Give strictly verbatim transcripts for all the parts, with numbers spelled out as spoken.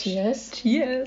Cheers. Cheers.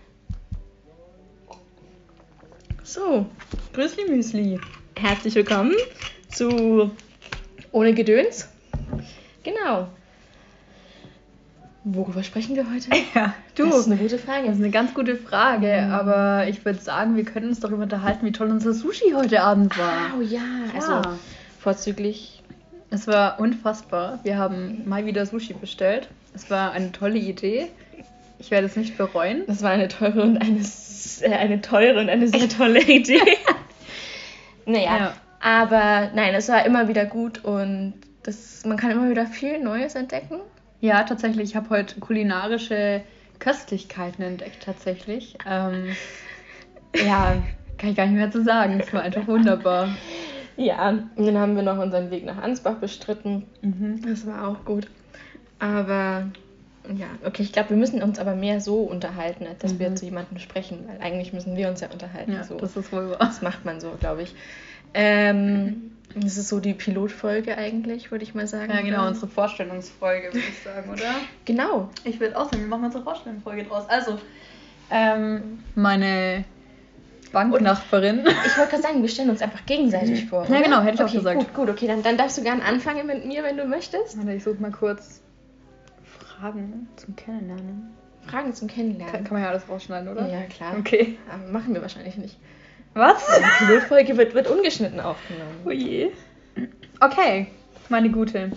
So, Grüßli Müsli. Herzlich willkommen zu Ohne Gedöns. Genau. Worüber sprechen wir heute? Ja, du. Das ist eine gute Frage. Das ist eine ganz gute Frage, Mhm. aber ich würde sagen, wir können uns darüber unterhalten, wie toll unser Sushi heute Abend war. Oh ja, also Ja. vorzüglich. Es war unfassbar. Wir haben mal wieder Sushi bestellt. Es war eine tolle Idee. Ich werde es nicht bereuen. Das war eine teure und eine, s- äh, eine teure und eine sehr tolle Idee. naja, Ja. aber nein, es war immer wieder gut und das, man kann immer wieder viel Neues entdecken. Ja, tatsächlich. Ich habe heute kulinarische Köstlichkeiten entdeckt, tatsächlich. Ähm, ja, kann ich gar nicht mehr zu sagen. Es war einfach wunderbar. Ja, und dann haben wir noch unseren Weg nach Ansbach bestritten. Mhm. Das war auch gut. Aber ja, okay, ich glaube, wir müssen uns aber mehr so unterhalten, als dass wir Mhm. zu jemandem sprechen, weil eigentlich müssen wir uns ja unterhalten. Ja, so. das ist wohl wahr. Das macht man so, glaube ich. Ähm, das ist so die Pilotfolge eigentlich, würde ich mal sagen. Ja, genau, oder? unsere Vorstellungsfolge, würde ich sagen, oder? Genau. Ich würde auch sagen, wir machen unsere Vorstellungsfolge draus. Also, ähm, meine Banknachbarin. Ich wollte gerade sagen, wir stellen uns einfach gegenseitig vor. Ja, oder? genau, hätte ich auch okay, gesagt. Gut, gut, okay, dann, dann darfst du gerne anfangen mit mir, wenn du möchtest. Warte, ich suche mal kurz Fragen zum Kennenlernen. Fragen zum Kann, Kennenlernen. kann man ja alles rausschneiden, oder? Ja, klar. Okay. Aber machen wir wahrscheinlich nicht. Was? Die Pilotfolge wird, wird ungeschnitten aufgenommen. Oh je. Okay, meine Gute.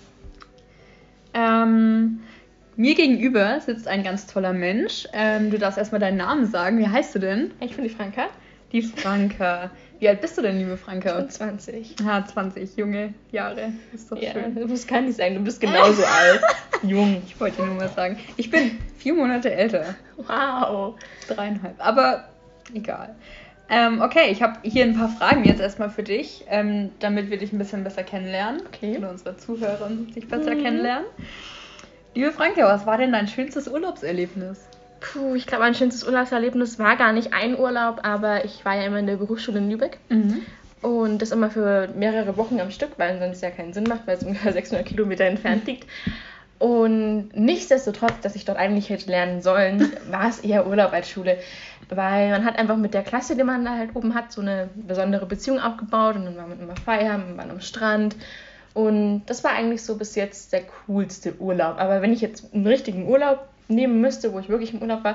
Ähm, mir gegenüber sitzt ein ganz toller Mensch. Ähm, du darfst erstmal deinen Namen sagen. Wie heißt du denn? Ich bin die Franka. Die Franka. Wie alt bist du denn, liebe Ich Franka? bin zwanzig. Ah, zwanzig, junge Jahre. Ist doch Ja, schön. du musst gar nicht sagen, du bist genauso alt. Jung. Ich wollte nur mal sagen. Ich bin vier Monate älter. Wow. Dreieinhalb. Aber egal. Ähm, okay, ich habe hier ein paar Fragen jetzt erstmal für dich, ähm, damit wir dich ein bisschen besser kennenlernen. Okay. Oder unsere Zuhörer sich besser Mhm. kennenlernen. Liebe Franke, was war denn dein schönstes Urlaubserlebnis? Puh, ich glaube, mein schönstes Urlaubserlebnis war gar nicht ein Urlaub, aber ich war ja immer in der Berufsschule in Lübeck. Mhm. Und das immer für mehrere Wochen am Stück, weil sonst ja keinen Sinn macht, weil es ungefähr sechshundert Kilometer entfernt liegt. Und nichtsdestotrotz, dass ich dort eigentlich hätte lernen sollen, war es eher Urlaub als Schule. Weil man hat einfach mit der Klasse, die man da halt oben hat, so eine besondere Beziehung aufgebaut. Und dann war man immer feiern, man war am Strand. Und das war eigentlich so bis jetzt der coolste Urlaub. Aber wenn ich jetzt einen richtigen Urlaub nehmen müsste, wo ich wirklich im Urlaub war,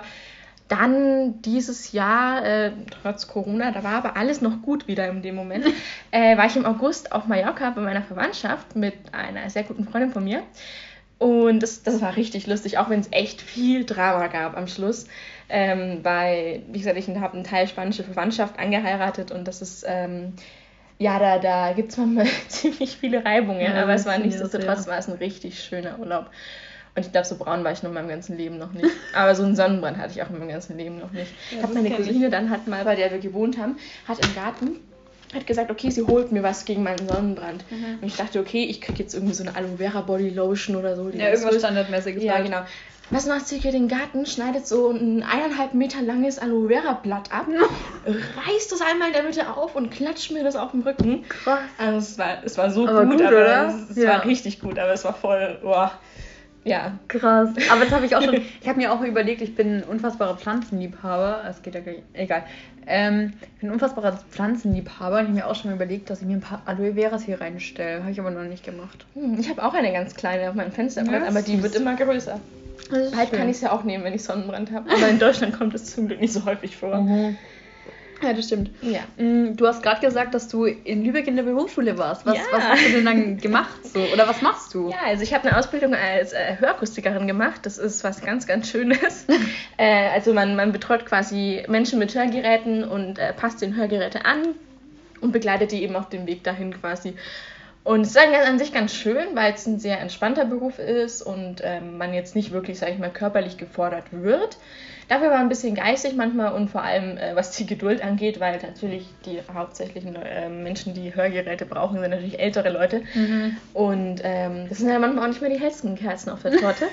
dann dieses Jahr, äh, trotz Corona, da war aber alles noch gut wieder in dem Moment, äh, war ich im August auf Mallorca bei meiner Verwandtschaft mit einer sehr guten Freundin von mir. Und das, das war richtig lustig, auch wenn es echt viel Drama gab am Schluss. Ähm, weil, wie gesagt, ich habe einen Teil spanische Verwandtschaft angeheiratet und das ist, ähm, ja, da, da gibt es manchmal ziemlich viele Reibungen, Ja, aber es war das nichtsdestotrotz ja. war es ein richtig schöner Urlaub. Und ich glaube, so braun war ich noch in meinem ganzen Leben noch nicht. Aber so einen Sonnenbrand hatte ich auch in meinem ganzen Leben noch nicht. Ja, Ich habe das meine kenn ich. Cousine dann halt mal, bei der wir gewohnt haben, hat im Garten, hat gesagt, okay, sie holt mir was gegen meinen Sonnenbrand. Mhm. Und ich dachte, okay, ich kriege jetzt irgendwie so eine Aloe Vera Body Lotion oder so. Die Ja, ganz irgendwas frisch- Standardmäßiges. Ja, halt. genau. Was macht sie hier den Garten? Schneidet so ein eineinhalb Meter langes Aloe Vera Blatt ab, reißt das einmal in der Mitte auf und klatscht mir das auf den Rücken. Krass. Also es war, es war so Aber gut, gut, aber oder? es, es Ja. war richtig gut, aber es war voll, boah, ja. Krass. Aber das habe ich auch schon. Ich habe mir auch überlegt, ich bin ein unfassbarer Pflanzenliebhaber. Es geht ja gar nicht. Egal. Ähm, ich bin ein unfassbarer Pflanzenliebhaber und ich habe mir auch schon mal überlegt, dass ich mir ein paar Aloe Veras hier reinstelle. Habe ich aber noch nicht gemacht. Hm, Ich habe auch eine ganz kleine auf meinem Fensterbrett, Ja, aber die süß. wird immer größer. Halt kann ich es ja auch nehmen, wenn ich Sonnenbrand habe. Aber in Deutschland kommt es zum Glück nicht so häufig vor. Mhm. Ja, das stimmt. Ja. Mm, Du hast gerade gesagt, dass du in Lübeck in der Berufsschule warst. Was, Ja. was hast du denn dann gemacht? So? Oder was machst du? Ja, also ich habe eine Ausbildung als äh, Hörakustikerin gemacht. Das ist was ganz, ganz Schönes. äh, also man, man betreut quasi Menschen mit Hörgeräten und äh, passt den Hörgeräte an und begleitet die eben auf dem Weg dahin quasi. Und es ist eigentlich an sich ganz schön, weil es ein sehr entspannter Beruf ist und ähm, man jetzt nicht wirklich, sage ich mal, körperlich gefordert wird. Dafür war ein bisschen geistig manchmal und vor allem, äh, was die Geduld angeht, weil natürlich die hauptsächlichen äh, Menschen, die Hörgeräte brauchen, sind natürlich ältere Leute. Mhm. Und ähm, das sind ja manchmal auch nicht mehr die hellsten Kerzen auf der Torte.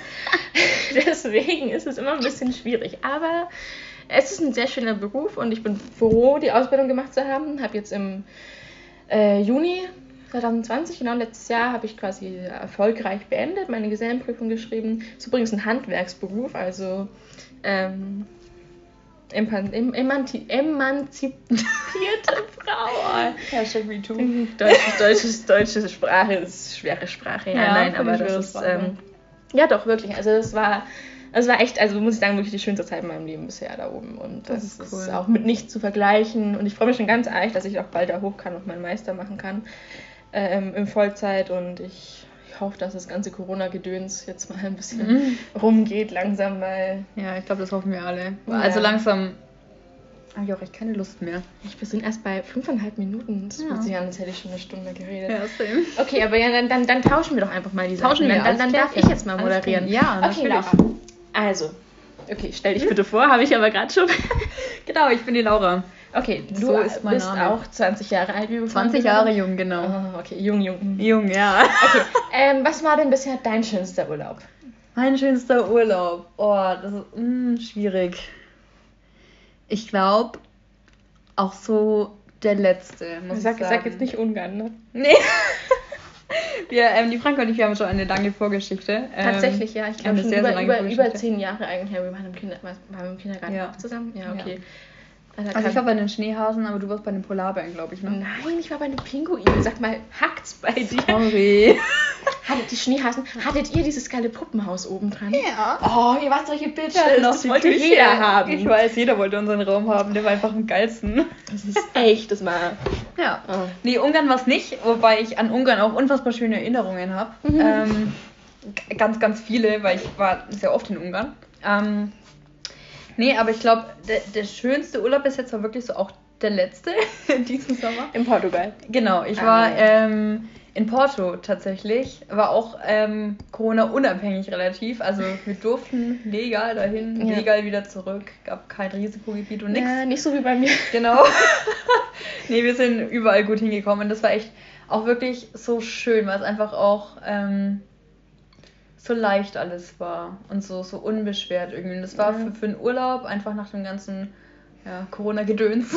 Deswegen ist es immer ein bisschen schwierig. Aber es ist ein sehr schöner Beruf und ich bin froh, die Ausbildung gemacht zu haben. Habe jetzt im äh, Juni zwanzig zwanzig, genau letztes Jahr, habe ich quasi erfolgreich beendet, meine Gesellenprüfung geschrieben. Ist übrigens ein Handwerksberuf, also ähm, eman- em- emanzi- emanzipierte Frau. Hashtag MeToo. Deutsche, deutsche, deutsche Sprache ist schwere Sprache, ja, Ja, nein, voll die aber das schwere ist, Sprache. ähm, ja doch, wirklich, also es war, es war echt, also muss ich sagen, wirklich die schönste Zeit in meinem Leben bisher da oben und das, Das ist ist, cool. auch mit nichts zu vergleichen und ich freue mich schon ganz arg, dass ich auch bald da hoch kann und meinen Meister machen kann ähm, in Vollzeit und ich, ich hoffe, dass das ganze Corona-Gedöns jetzt mal ein bisschen Mhm. rumgeht langsam, weil Ja, ich glaube, das hoffen wir alle. Ja. Also langsam habe ich auch echt keine Lust mehr. ich, wir sind erst bei fünfeinhalb Minuten, das Ja. fühlt sich an, als hätte ich schon eine Stunde geredet. same. Okay, aber ja, dann, dann, dann tauschen wir doch einfach mal die Sachen. Tauschen wir, Dann, dann, alles dann darf klärchen. ich jetzt mal Alles moderieren. klar. Ja, okay, natürlich. Laura. Also, okay, stell dich bitte vor, habe ich aber gerade schon. Genau, ich bin die Laura. Okay, du So ist mein bist Name. auch zwanzig Jahre alt, wie wir zwanzig vorhin Jahre gesagt jung, genau. haben. Oh, okay, jung, jung. Jung, ja. Okay, ähm, was war denn bisher dein schönster Urlaub? Mein schönster Urlaub. Oh, das ist mm, schwierig. Ich glaube, auch so der letzte, muss Sag, ich sagen. sag jetzt nicht Ungarn, ne? Nee. wir, ähm, die Frank und ich, wir haben schon eine lange Vorgeschichte. Ähm, Tatsächlich, ja. Ich glaube eine schon sehr, über, sehr lange über, Vorgeschichte. über zehn Jahre eigentlich. Ja, wir waren im, Kinder, waren wir im Kindergarten Ja. auch zusammen. Ja, okay. Also kann- ich war bei den Schneehasen, aber du warst bei den Polarbären, glaube ich, ne? Nein, ich war bei den Pinguinen. Sag mal, hackt's bei dir? Sorry. Hattet die Schneehasen, hattet ihr dieses geile Puppenhaus oben dran? Ja. Oh, ihr wart solche Bitches. Wir hatten auch Das die wollte Küche. jeder haben. Ich weiß, jeder wollte unseren Raum haben, der war einfach am geilsten. Das ist echt, das war... Ja. Oh. Nee, Ungarn war es nicht, wobei ich an Ungarn auch unfassbar schöne Erinnerungen habe. Mhm. Ähm, g- ganz, ganz viele, weil ich war sehr oft in Ungarn. Ähm, nee, aber ich glaube, der, der schönste Urlaub bis jetzt war wirklich so auch der letzte diesen Sommer. In Portugal. Genau, ich Ah, war ja. ähm, in Porto tatsächlich, war auch ähm, Corona-unabhängig relativ. Also wir durften legal dahin, Ja. legal wieder zurück, gab kein Risikogebiet und nichts. Ja, nicht so wie bei mir. Genau. Nee, wir sind überall gut hingekommen. Das war echt auch wirklich so schön, weil es einfach auch ähm, so leicht alles war und so, so unbeschwert irgendwie. Und das war Ja. für, für einen Urlaub, einfach nach dem ganzen ja, Corona-Gedöns,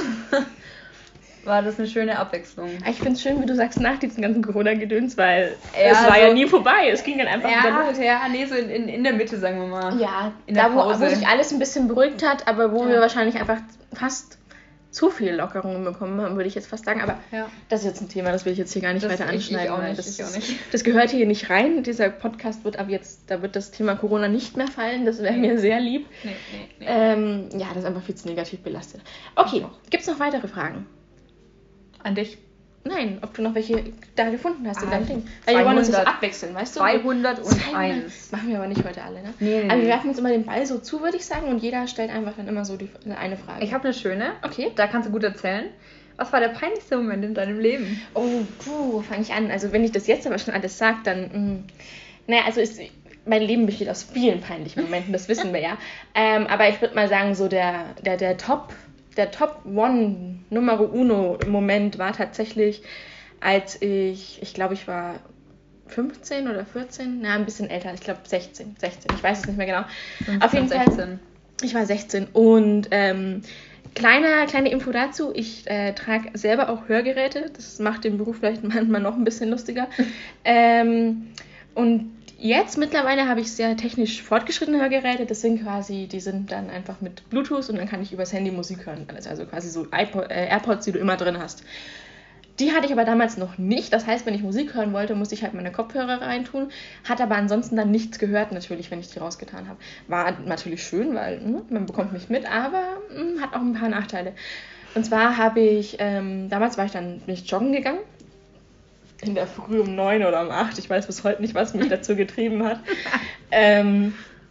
war das eine schöne Abwechslung. Ich finde es schön, wie du sagst, nach diesem ganzen Corona-Gedöns, weil Ja, es war so- ja nie vorbei. Es ging dann einfach wieder Ja, los. ja, nee, so in, in, in der Mitte, sagen wir mal. Ja, In der da wo, Pause. wo sich alles ein bisschen beruhigt hat, aber wo Ja. wir wahrscheinlich einfach fast zu viel Lockerungen bekommen haben, würde ich jetzt fast sagen. Aber Ja. das ist jetzt ein Thema, das will ich jetzt hier gar nicht Das- weiter ich- ich anschneiden. auch weil nicht, das, ich auch ist- nicht. das gehört hier nicht rein. Dieser Podcast wird ab jetzt, da wird das Thema Corona nicht mehr fallen. Das wäre mir sehr lieb. Nee, nee, nee. Ähm, ja, das ist einfach viel zu negativ belastet. Okay, gibt es noch weitere Fragen? An dich. Nein, ob du noch welche da gefunden hast in Ah, deinem Ding. Weil wir wollen uns das zweihundert. abwechseln, weißt du? zweihunderteins. zweihundert. Machen wir aber nicht heute alle, ne? Nee, nee, Aber wir nee. werfen uns immer den Ball so zu, würde ich sagen, und jeder stellt einfach dann immer so die, eine Frage. Ich habe eine schöne. Okay. Da kannst du gut erzählen. Was war der peinlichste Moment in deinem Leben? Oh, puh, wo fange ich an? Also wenn ich das jetzt aber schon alles sage, dann... Mh. Naja, also ist, mein Leben besteht aus vielen peinlichen Momenten, das wissen wir ja. Ähm, aber ich würde mal sagen, so der, der, der Top, der Top One, Numero Uno Moment war tatsächlich, als ich, ich glaube, ich war fünfzehn oder vierzehn, na, ein bisschen älter, ich glaube sechzehn, sechzehn, ich weiß es nicht mehr genau. Auf jeden Fall, sechzehn. ich war sechzehn und ähm, kleine, kleine Info dazu, ich äh, trage selber auch Hörgeräte, das macht den Beruf vielleicht manchmal noch ein bisschen lustiger. ähm, und jetzt mittlerweile habe ich sehr technisch fortgeschrittene Hörgeräte, das sind quasi, die sind dann einfach mit Bluetooth und dann kann ich übers Handy Musik hören, alles, also quasi so iPod, äh, AirPods, die du immer drin hast. Die hatte ich aber damals noch nicht. Das heißt, wenn ich Musik hören wollte, musste ich halt meine Kopfhörer reintun. Hat aber ansonsten dann nichts gehört, natürlich, wenn ich die rausgetan habe. War natürlich schön, weil mh, man bekommt nicht mit, aber mh, hat auch ein paar Nachteile. Und zwar habe ich, ähm, damals war ich dann, bin ich joggen gegangen. In der Früh um neun oder um acht. Ich weiß bis heute nicht, was mich dazu getrieben hat. ähm,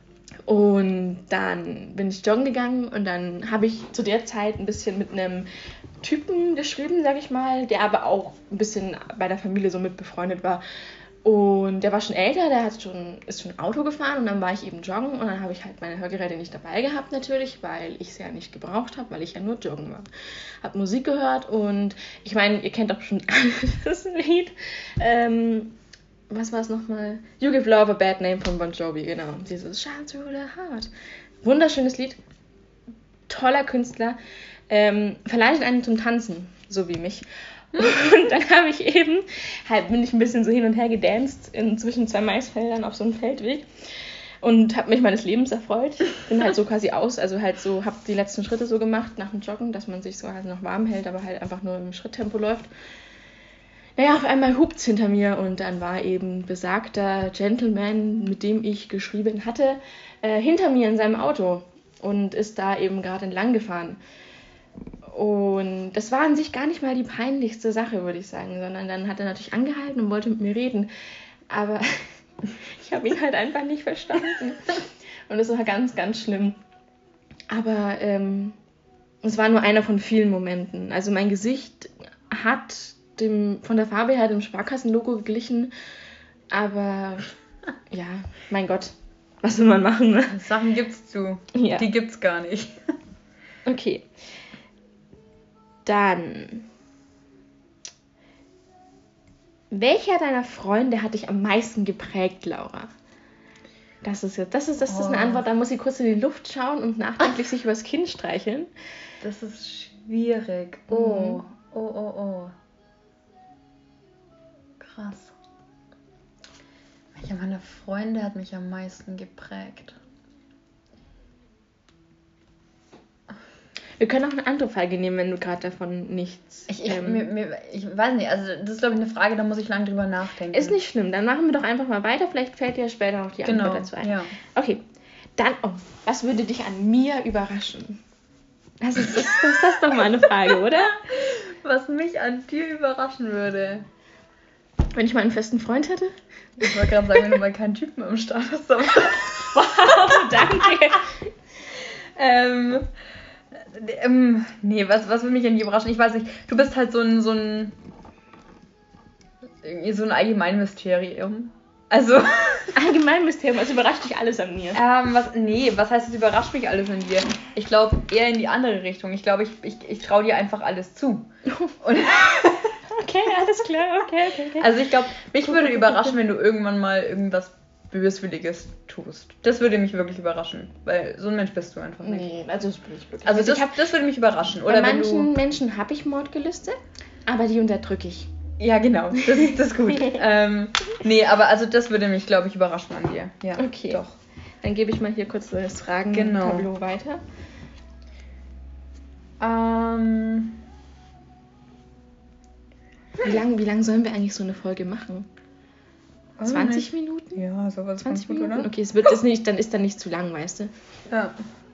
und dann bin ich joggen gegangen und dann habe ich zu der Zeit ein bisschen mit einem Typen geschrieben, sag ich mal, der aber auch ein bisschen bei der Familie so mit befreundet war. Und der war schon älter, der hat schon, ist schon Auto gefahren und dann war ich eben joggen und dann habe ich halt meine Hörgeräte nicht dabei gehabt natürlich, weil ich sie ja nicht gebraucht habe, weil ich ja nur joggen war. Hab Musik gehört und ich meine, ihr kennt doch schon das Lied. Ähm, was war es nochmal? You Give Love a Bad Name von Bon Jovi, genau. Dieses Shine Through the Heart. Wunderschönes Lied. Toller Künstler. Ähm, verleitet einen zum Tanzen, so wie mich. Und dann habe ich eben, halt bin ich ein bisschen so hin und her gedanced in zwischen zwei Maisfeldern auf so einem Feldweg und habe mich meines Lebens erfreut. Bin halt so quasi aus, also halt so, habe die letzten Schritte so gemacht nach dem Joggen, dass man sich so halt noch warm hält, aber halt einfach nur im Schritttempo läuft. Naja, auf einmal hupt's hinter mir und dann war eben besagter Gentleman, mit dem ich geschrieben hatte, äh, hinter mir in seinem Auto und ist da eben gerade entlang gefahren. Und das war an sich gar nicht mal die peinlichste Sache, würde ich sagen, sondern dann hat er natürlich angehalten und wollte mit mir reden. Aber ich habe ihn halt einfach nicht verstanden. Und das war ganz, ganz schlimm. Aber ähm, es war nur einer von vielen Momenten. Also mein Gesicht hat dem, von der Farbe her dem Sparkassenlogo geglichen. Aber ja, mein Gott, was will man machen, ne? Sachen gibt's zu. Ja. Die gibt's gar nicht. Okay. Dann. Welcher deiner Freunde hat dich am meisten geprägt, Laura? Das ist jetzt, das ist, das ist eine Oh. Antwort, da muss sie kurz in die Luft schauen und nachdenklich sich übers Kinn streicheln. Das ist schwierig. Oh, oh, oh, oh. Krass. Welcher meiner Freunde hat mich am meisten geprägt? Wir können auch eine andere Frage nehmen, wenn du gerade davon nichts... Ich, ich, ähm, mir, mir, ich weiß nicht, also das ist glaube ich eine Frage, da muss ich lange drüber nachdenken. ist nicht schlimm, dann machen wir doch einfach mal weiter, vielleicht fällt dir später noch die Genau, Antwort dazu ein. ja. Okay, dann, oh, was würde dich an mir überraschen? Das ist, das, das, das ist doch mal eine Frage, oder? Was mich an dir überraschen würde. Wenn ich mal einen festen Freund hätte? Ich wollte gerade sagen, wenn du mal keinen Typen im Start hast. Aber Wow, danke. ähm, ähm, nee, was, was würde mich an dir überraschen? Ich weiß nicht, du bist halt so ein, so ein, irgendwie so ein Allgemeinmysterium. Also, Allgemeinmysterium, also überrascht dich alles an mir. ähm, was, nee, was heißt, es überrascht mich alles an dir? Ich glaube eher in die andere Richtung. Ich glaube, ich, ich, ich traue dir einfach alles zu. Und Okay, alles klar, okay, okay, okay. also ich glaube, mich würde überraschen, wenn du irgendwann mal irgendwas Böswilliges tust. Das würde mich wirklich überraschen, weil so ein Mensch bist du einfach nicht. Nee, also das bin ich wirklich. Also Also das, ich hab, das würde mich überraschen. bei Oder wenn manchen du... Menschen habe ich Mordgelüste, aber die unterdrücke ich. Ja, genau, das, das ist gut. ähm, nee, aber also das würde mich, glaube ich, überraschen an dir. Ja, Okay. doch. Dann gebe ich mal hier kurz das Genau. Fragen-Tableau weiter. Ähm, Wie lange wie lang sollen wir eigentlich so eine Folge machen? weiß ich zwanzig nicht. Minuten? Ja, sowas zwanzig ganz gut, Minuten? oder? Okay, es wird das nicht, dann ist dann nicht zu lang, weißt du? Ja.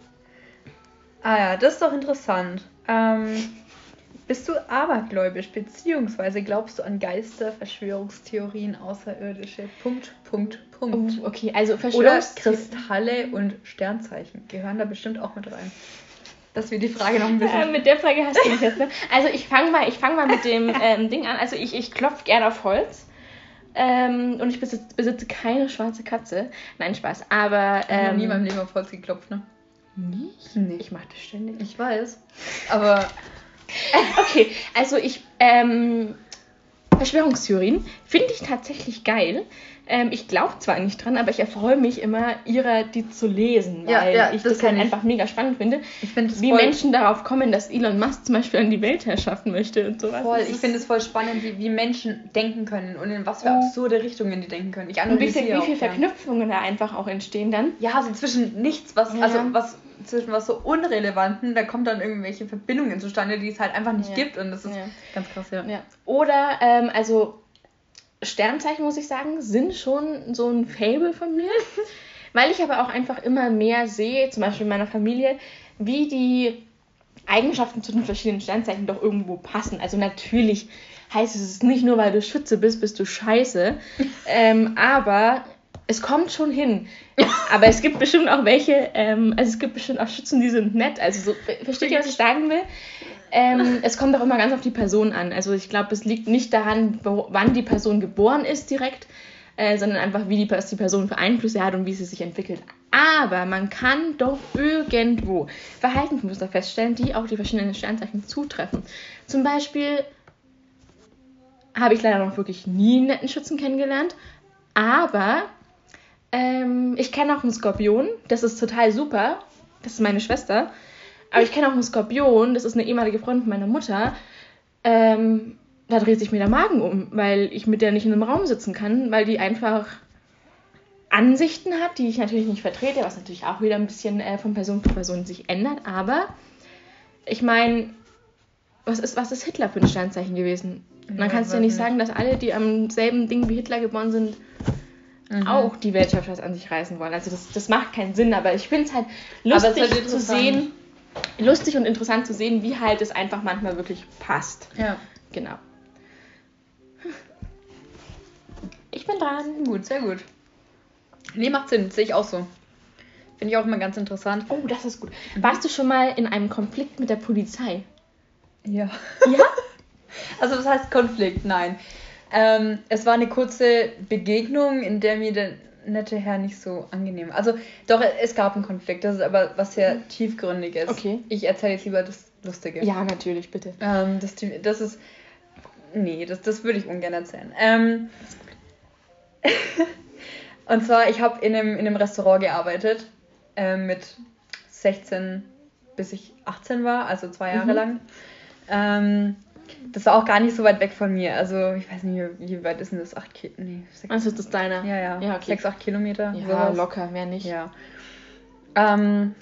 Ah ja, das ist doch interessant. Ähm, bist du abergläubisch, beziehungsweise glaubst du an Geister, Verschwörungstheorien, Außerirdische? Punkt, Punkt, Punkt. Oh, okay, also Oder Verschwörungstheorien. Kristalle und Sternzeichen gehören da bestimmt auch mit rein. Dass wir die Frage noch ein bisschen... Äh, mit der Frage hast du mich jetzt, ne? Also ich fange mal, ich fang mal mit dem ähm, Ding an. Also ich, ich klopfe gerne auf Holz. Ähm, und ich besitze, besitze keine schwarze Katze. Nein, Spaß. Aber... Ich habe noch Ähm, nie in meinem Leben auf Holz geklopft, ne? Nicht? Nee. Ich mache das ständig. Ich weiß. Aber Okay, also ich... Ähm, Verschwörungstheorien finde ich tatsächlich geil. Ähm, ich glaube zwar nicht dran, aber ich erfreue mich immer, ihrer die zu lesen, weil Ja, ja, ich das das, halt kenn ich. einfach mega spannend finde, ich finde es wie voll, Menschen darauf kommen, dass Elon Musk zum Beispiel an die Weltherrschaft möchte und sowas. voll, Das ich ist- finde es voll spannend, wie, wie Menschen denken können und in was für Oh. absurde Richtungen die denken können. Ich und wie viel, analysiere wie viel auch gern. Verknüpfungen da einfach auch entstehen dann. Ja, so zwischen nichts, was, Ja. also was zwischen was so Unrelevanten, da kommt dann irgendwelche Verbindungen zustande, die es halt einfach nicht Ja. gibt und das ist Ja. ganz krass, ja. Ja. Oder, ähm, also Sternzeichen, muss ich sagen, sind schon so ein Fable von mir. Weil ich aber auch einfach immer mehr sehe, zum Beispiel in meiner Familie, wie die Eigenschaften zu den verschiedenen Sternzeichen doch irgendwo passen. Also natürlich heißt es nicht nur, weil du Schütze bist, bist du scheiße. ähm, aber es kommt schon hin. Aber es gibt bestimmt auch welche, ähm, also es gibt bestimmt auch Schützen, die sind nett. Also so, versteht ihr, was ich sagen will? Ähm, es kommt auch immer ganz auf die Person an. Also ich glaube, es liegt nicht daran, wo, wann die Person geboren ist direkt, äh, sondern einfach, wie die, was die Person für Einflüsse hat und wie sie sich entwickelt. Aber man kann doch irgendwo Verhaltensmuster feststellen, die auf die verschiedenen Sternzeichen zutreffen. Zum Beispiel habe ich leider noch wirklich nie einen netten Schützen kennengelernt, aber ähm, ich kenne auch einen Skorpion, das ist total super, das ist meine Schwester. Aber ich kenne auch einen Skorpion, das ist eine ehemalige Freundin von meiner Mutter. Ähm, da dreht sich mir der Magen um, weil ich mit der nicht in einem Raum sitzen kann, weil die einfach Ansichten hat, die ich natürlich nicht vertrete, was natürlich auch wieder ein bisschen äh, von Person zu Person sich ändert, aber ich meine, was ist, was ist Hitler für ein Sternzeichen gewesen? Und dann kannst du ja nicht sagen, dass alle, die am selben Ding wie Hitler geboren sind, mhm. auch die Weltherrschaft an sich reißen wollen. Also das, das macht keinen Sinn, aber ich finde es halt lustig halt zu sehen, lustig und interessant zu sehen, wie halt es einfach manchmal wirklich passt. Ja. Genau. Ich bin dran. Gut, sehr gut. Nee, macht Sinn, sehe ich auch so. Finde ich auch immer ganz interessant. Oh, das ist gut. Warst du schon mal in einem Konflikt mit der Polizei? Ja. Ja? Also was heißt Konflikt? Nein. Ähm, es war eine kurze Begegnung, in der mir der nette Herr nicht so angenehm war. Also doch, es gab einen Konflikt, das ist aber was sehr mhm. tiefgründiges. Okay. Ich erzähle jetzt lieber das Lustige. Ja, natürlich, bitte. Ähm, das, das ist... Nee, das, das würde ich ungern erzählen. Ähm... Und zwar, ich habe in einem, in einem Restaurant gearbeitet, äh, mit sechzehn bis ich achtzehn war, also zwei Jahre mhm. lang. Ähm, das war auch gar nicht so weit weg von mir. Also, ich weiß nicht, wie weit ist denn das? acht Kilometer? Nee, sechs. Also, ist das deiner? Ja, ja. ja okay. sechs, acht Kilometer. Ja, sowas. Locker, mehr nicht. Ja. Ähm,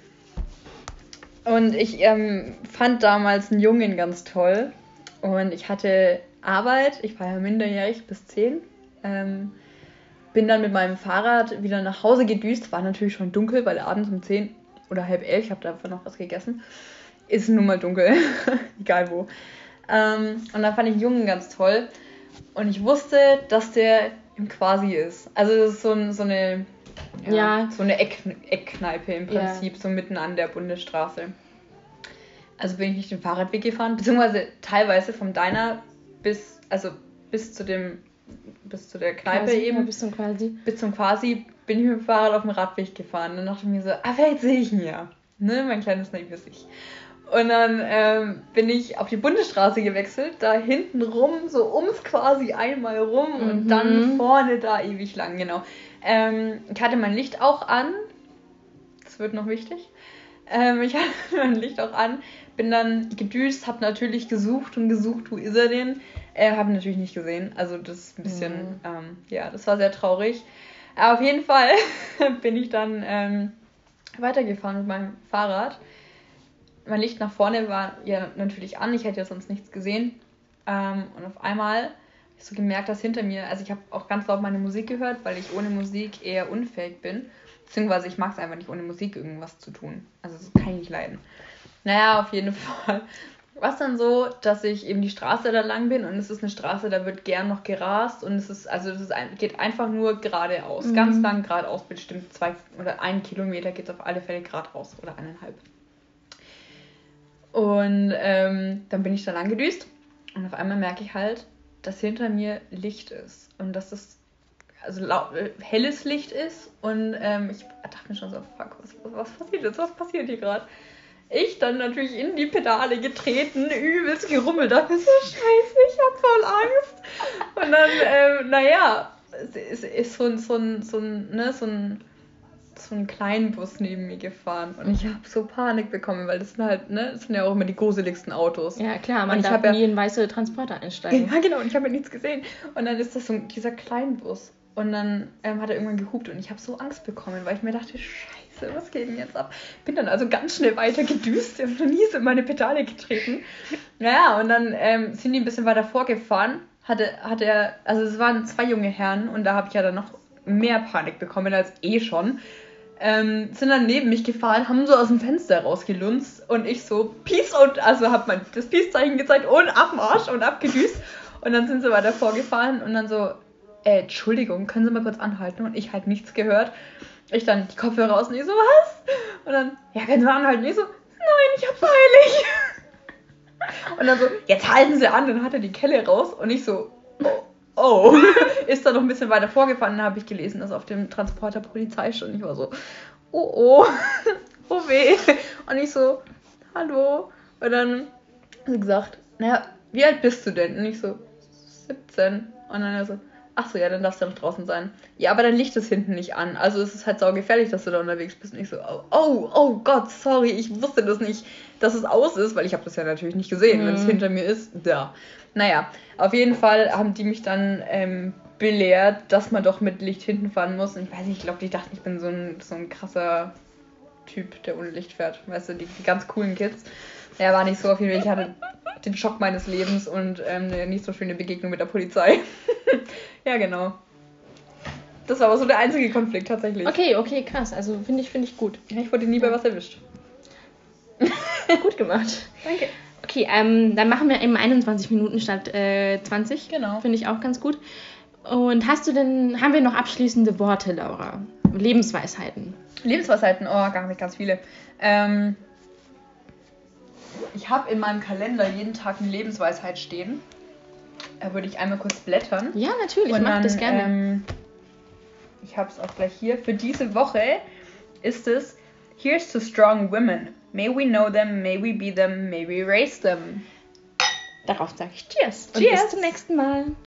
und ich ähm, fand damals einen Jungen ganz toll. Und ich hatte Arbeit, ich war ja minderjährig bis zehn. Ähm, bin dann mit meinem Fahrrad wieder nach Hause gedüst. War natürlich schon dunkel, weil abends um zehn oder halb elf, ich habe davon noch was gegessen, ist nun mal dunkel. Egal wo. Ähm, und dann fand ich den Jungen ganz toll. Und ich wusste, dass der im Quasi ist. Also das ist so, ein, so eine, ja, ja. so eine Eck, Eckkneipe im Prinzip, ja. so mitten an der Bundesstraße. Also bin ich nicht den Fahrradweg gefahren, beziehungsweise teilweise vom Diner bis, also bis zu dem bis zu der Kneipe quasi, eben. Ja, bis zum Quasi. Bis zum Quasi bin ich mit dem Fahrrad auf dem Radweg gefahren. Dann dachte ich mir so, ah, vielleicht sehe ich ihn ja. Ne, mein kleines naives Ich. Und dann ähm, bin ich auf die Bundesstraße gewechselt, da hinten rum, so ums Quasi einmal rum mhm. und dann vorne da ewig lang, genau. Ähm, ich hatte mein Licht auch an. Das wird noch wichtig. Ähm, ich hatte mein Licht auch an, bin dann gedüst, hab natürlich gesucht und gesucht, wo ist er denn? Äh, habe natürlich nicht gesehen, also das ist ein bisschen, mhm. ähm, ja, das war sehr traurig. Aber auf jeden Fall bin ich dann ähm, weitergefahren mit meinem Fahrrad. Mein Licht nach vorne war ja natürlich an, ich hätte ja sonst nichts gesehen. Ähm, und auf einmal habe ich so gemerkt, dass hinter mir, also ich habe auch ganz laut meine Musik gehört, weil ich ohne Musik eher unfähig bin. Beziehungsweise ich mag es einfach nicht, ohne Musik irgendwas zu tun. Also das kann ich nicht leiden. Naja, auf jeden Fall war es dann so, dass ich eben die Straße da lang bin und es ist eine Straße, da wird gern noch gerast und es ist, also es ein, geht einfach nur geradeaus. Mhm. Ganz lang geradeaus, bestimmt zwei oder ein Kilometer geht es auf alle Fälle geradeaus oder eineinhalb. Und ähm, dann bin ich da lang gedüst und auf einmal merke ich halt, dass hinter mir Licht ist und dass es also lau- äh, helles Licht ist und ähm, ich dachte mir schon so, fuck, was, was, was passiert jetzt, was passiert hier gerade? Ich dann natürlich in die Pedale getreten, übelst gerummelt, dachte mir so, scheiße, ich hab voll Angst. Und dann, ähm, naja, es ist so ein, so ein, so ein, ne, so ein, so ein kleinen Bus neben mir gefahren und ich habe so Panik bekommen, weil das sind halt, ne, das sind ja auch immer die gruseligsten Autos. Ja, klar, man und darf ich habe nie in weiße Transporter einsteigen. Ja, genau, und ich habe ja nichts gesehen. Und dann ist das so dieser Kleinbus. Und dann ähm, hat er irgendwann gehupt und ich habe so Angst bekommen, weil ich mir dachte, scheiße, was geht denn jetzt ab? Bin dann also ganz schnell weiter gedüst, ich habe noch nie so in meine Pedale getreten. Naja, und dann ähm, sind die ein bisschen weiter vorgefahren, hatte, hat er, also es waren zwei junge Herren und da habe ich ja dann noch mehr Panik bekommen als eh schon. Ähm, sind dann neben mich gefahren, haben so aus dem Fenster rausgelunzt und ich so Peace und, also hab mein das Peace-Zeichen gezeigt und Abmarsch und abgedüst und dann sind sie weiter vorgefahren und dann so, äh, Entschuldigung, können Sie mal kurz anhalten und ich halt nichts gehört. Ich dann die Kopfhörer raus und ich so, was? Und dann, ja, können Sie mal anhalten? Und ich so, nein, ich hab's eilig. Und dann so, jetzt halten Sie an, dann hat er die Kelle raus und ich so, oh. Oh, ist da noch ein bisschen weiter vorgefahren, dann habe ich gelesen, dass auf dem Transporter Polizei stand. Ich war so, oh oh, oh weh. Und ich so, hallo. Und dann hat sie gesagt, naja, wie alt bist du denn? Und ich so, siebzehn. Und dann er so, Ach so, ja, dann darfst du ja noch draußen sein. Ja, aber dein Licht ist hinten nicht an. Also es ist halt saugefährlich, dass du da unterwegs bist. Und ich so, oh, oh, oh Gott, sorry, ich wusste das nicht, dass es aus ist, weil ich habe das ja natürlich nicht gesehen, mhm. wenn es hinter mir ist. Da. Naja, auf jeden Fall haben die mich dann ähm, belehrt, dass man doch mit Licht hinten fahren muss. Und ich weiß nicht, ich glaube, die dachten, ich bin so ein, so ein krasser Typ, der ohne Licht fährt. Weißt du, die, die ganz coolen Kids. Ja, war nicht so auf jeden Fall. Ich hatte den Schock meines Lebens und ähm, eine nicht so schöne Begegnung mit der Polizei. Ja, genau. Das war aber so der einzige Konflikt tatsächlich. Okay, okay, krass. Also finde ich, finde ich gut. Ja, ich wurde nie bei was erwischt. Gut gemacht. Danke. Okay, ähm, dann machen wir eben einundzwanzig Minuten statt äh, zwanzig. Genau. Finde ich auch ganz gut. Und hast du denn, haben wir noch abschließende Worte, Laura? Lebensweisheiten. Lebensweisheiten, oh, gar nicht ganz viele. Ähm, ich habe in meinem Kalender jeden Tag eine Lebensweisheit stehen. Da würde ich einmal kurz blättern. Ja, natürlich, Und mach dann, das gerne. Ähm, ich habe es auch gleich hier. Für diese Woche ist es: Here's to strong women. May we know them, may we be them, may we raise them. Darauf sage ich Cheers. Cheers. Und bis zum nächsten Mal.